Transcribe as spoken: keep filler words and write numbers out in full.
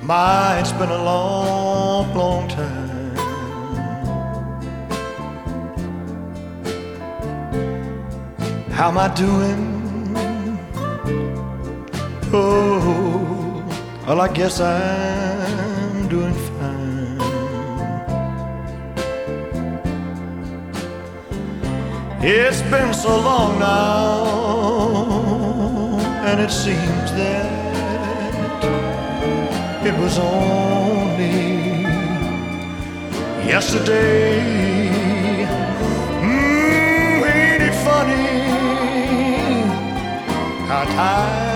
My, it's been a long, long time. How am I doing? Oh, well, I guess I'm doing fine. It's been so long now, and it seems that it was only yesterday. Mm, ain't it funny how time